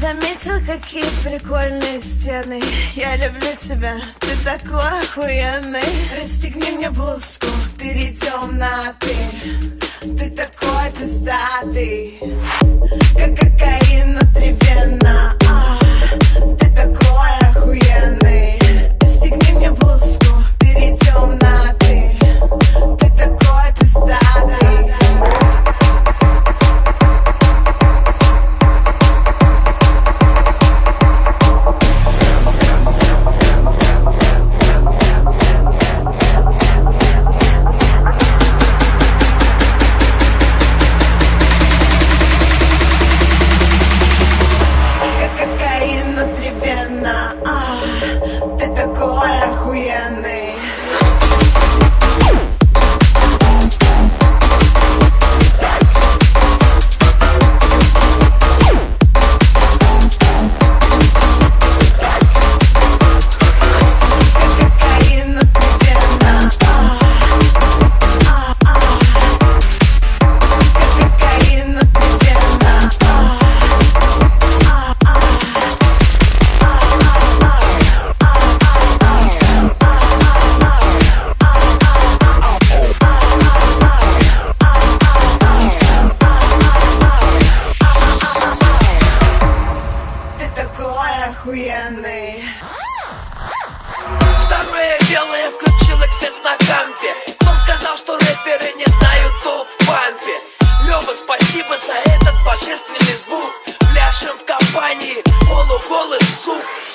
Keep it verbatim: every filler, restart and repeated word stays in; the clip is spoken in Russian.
заметил, какие прикольные стены? Я люблю тебя, ты такой охуенный. Расстегни мне блузку, перейдем на ты. Ты такой пиздатый, как кокаин внутри вена. А, ты такой охуенный. Расстегни мне блузку, перейдем на ты. Ты такой пиздатый. Охуенный. Второе дело, я включил эксцесс на кампе. Кто сказал, что рэперы не знают топ в пампе? Лёва, спасибо за этот божественный звук. Пляшем в компании полуголых сук.